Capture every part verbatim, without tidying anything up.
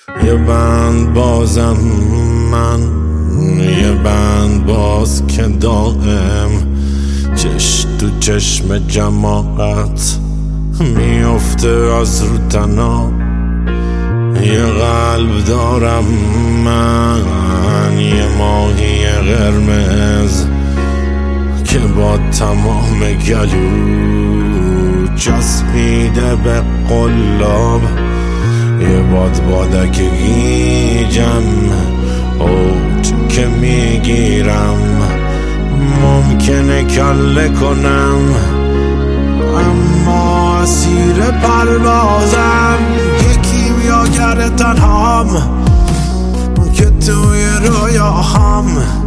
یه بند بازم من، یه بند باز که دائم چش تو چشم جماعت میفته از رو تنها. یه قلب دارم من، یه ماهی قرمز که با تمام گلو چسبیده به قلاب. یه باد بادک گیجم اوج که میگیرم، ممکنه کله کنم اما اسیر پروازم. یکی میاگر تنهام که توی رویاهام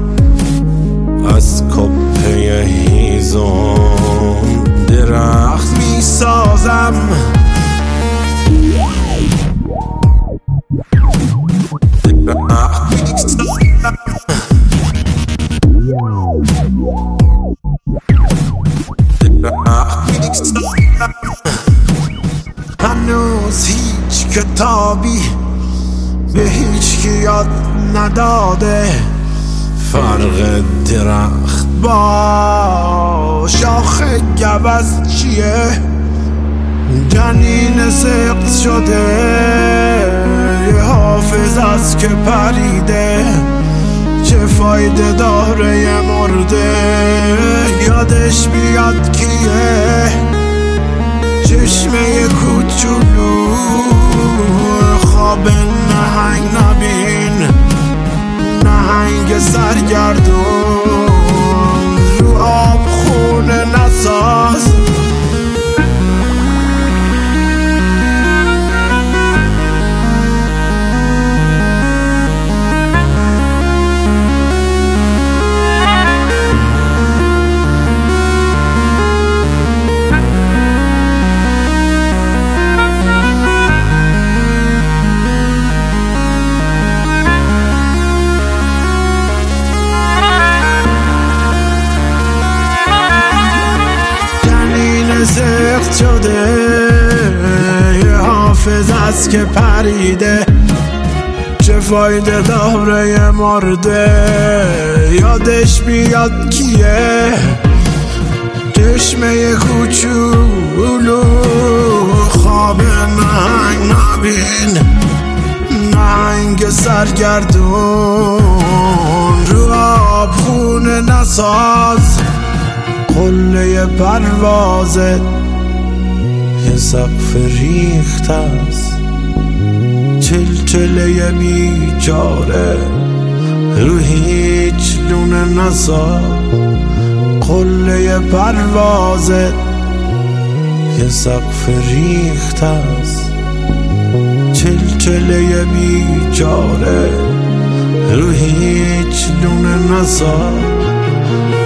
از کپه هیزم درخت میسازم. هنوز هیچ کتابی به هیچ کی یاد نداده فرق درخت با شاخ گوز چیه. جنین سقط شده یه حافظ است که پریده، چه فایده داره یه مرده یادش بیاد کیه. چشمه کوچولو خواب نهنگ نبین، نهنگ سرگردون رو آب خونه نساز. سقط شده یه حافظ است که پریده، چه فایده داره یه مرده یادش بیاد کیه. چشمه کوچولو خواب نهنگ نبین، نهنگ سرگردون رو آب خونه نساز. قله پروازت یه سقف ریخت است، چلچله بیچاره رو هیچ لونه نساز. قله پروازت یه سقف ریخت است، چلچله بیچاره رو هیچ لونه نساز.